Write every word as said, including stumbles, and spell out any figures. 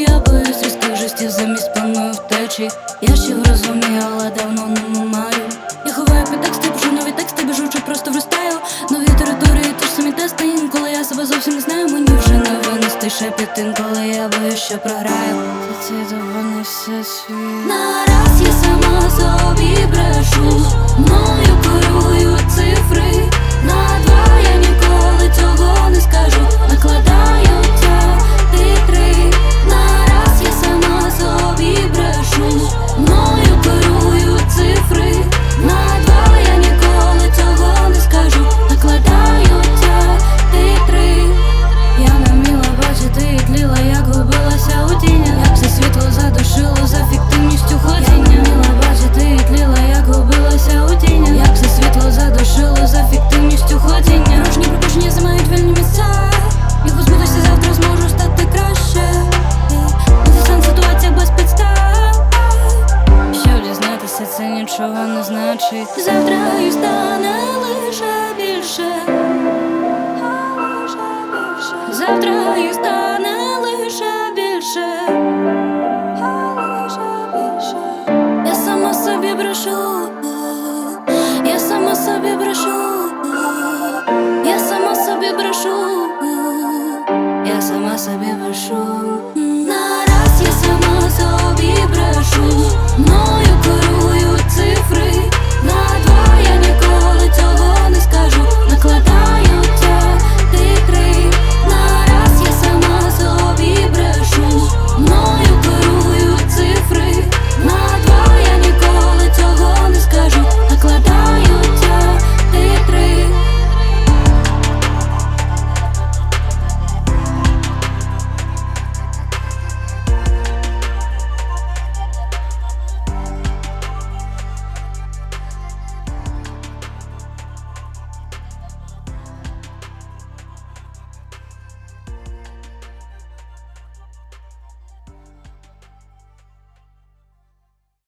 я боюсь різких жестів замість планую втечі. Я ще розумію, але давно не маю. Я ховаю під тексти, пишу нові тексти, біжу чи просто вростаю. Нові території, ті ж самі тести. Інколи я себе зовсім не знаю, мені вже не винести шепіт. Інколи я боюсь, що програю. Ці довони все світ. Нараз я сама собі брешу, мною керують цифри. На два я ніколи цього не скажу. Накладаються титри. Нараз я сама собі брешу, мною керують цифри. На два я ніколи цього не скажу. Накладаються титри. Я не вміла бачити і тліла, як губилася у тінях. Як все світло задушило за фіктивністю ходіння. Я не вміла бачити і тліла, як губилася у тінях. Як все світло задушило за фіктивністю ходіння. Ручні припущення займають вільні місця. Їх позбутися завтра зможу стати краще. Це сан ситуація без підстав. Щоб дізнатися, це нічого не значить. Завтра їх стане лише більше. Завтра їх стане лише більше. Я сама собі брешу. Я сама собі брешу. Я сама собі брешу. Я сама собі брешу.